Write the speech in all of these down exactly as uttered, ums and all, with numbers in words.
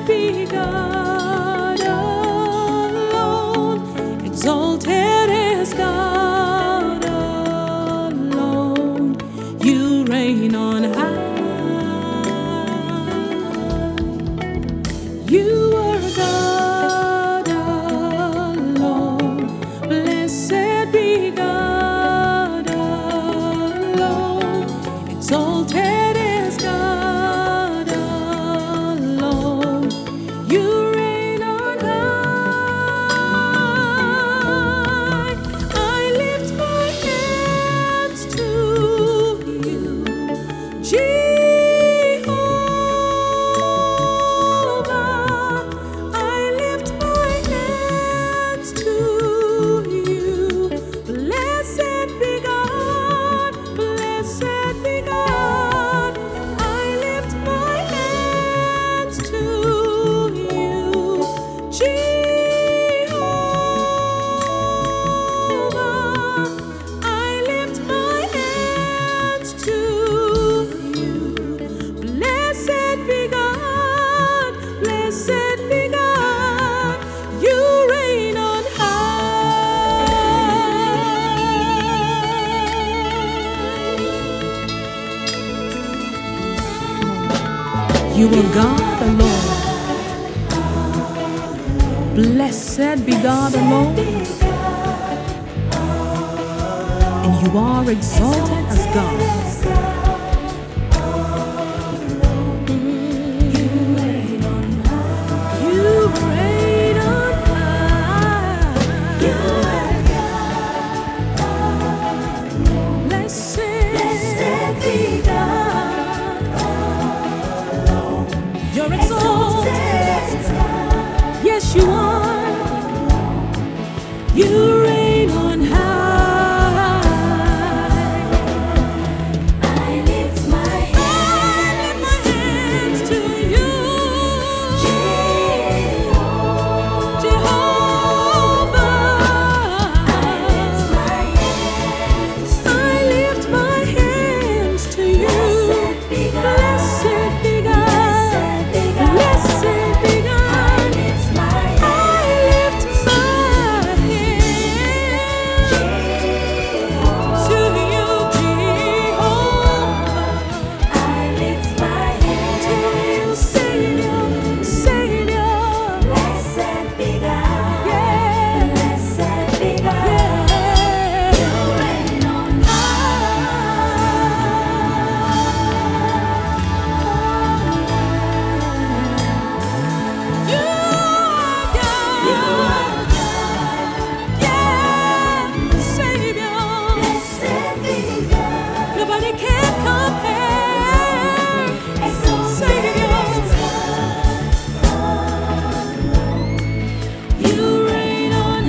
be God alone. Exalted is God alone. You reign on high. You are God alone. Blessed be God alone. Exalted is God alone. You reign on high. I lift my hands to you, Jehovah. I lift my hands to you. Blessed be God, blessed be God. I lift my hands to you, Jehovah. I lift my hands to you. Blessed be God, blessed be God. You reign on high. You are God alone. Blessed be God alone. And you are exalted as God. You reign on high. Blessed be God. You're exalted. Yes, you are. You reign on high. I lift my hands to you, Jehovah. I lift my hands to you. Blessed be God. Blessed be God. I lift my hands to you, Jehovah. I lift my hands to you, Savior, Savior. Blessed be God. Yeah. Blessed be God. Yeah. You reign on high. You are God. You are God. Yeah, Savior. Blessed be God. Nobody can compare. Savior. You reign on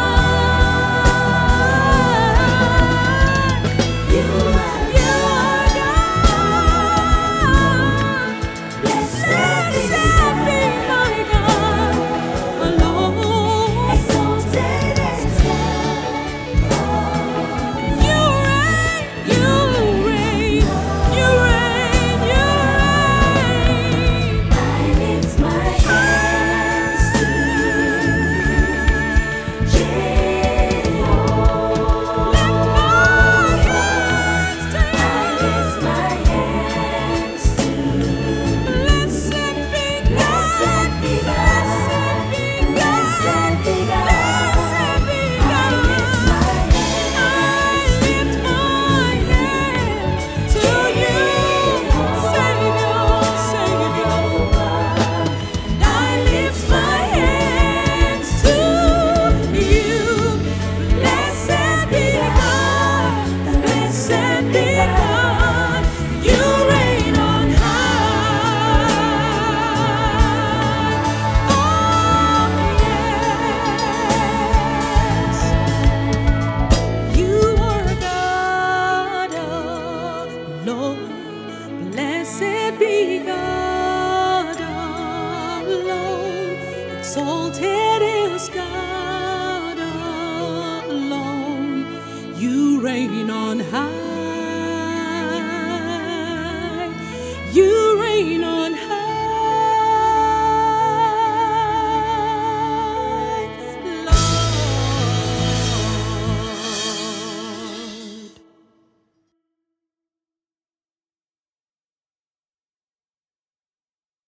high. You are God. Blessed be my God alone. Exalted is You reign, you reign, you reign, you reign. I lift my hands to Jehovah. Lift my hands to you. I lift my hands to Blessed be God. Blessed be God. Blessed be God. Blessed be God. I lift my hands to you, Savior, Savior. I lift my hands to you. Blessed be God. Blessed be God. You reign on high. Oh, yes. You are God alone. Blessed be God alone. Exalted is God alone. You reign on high.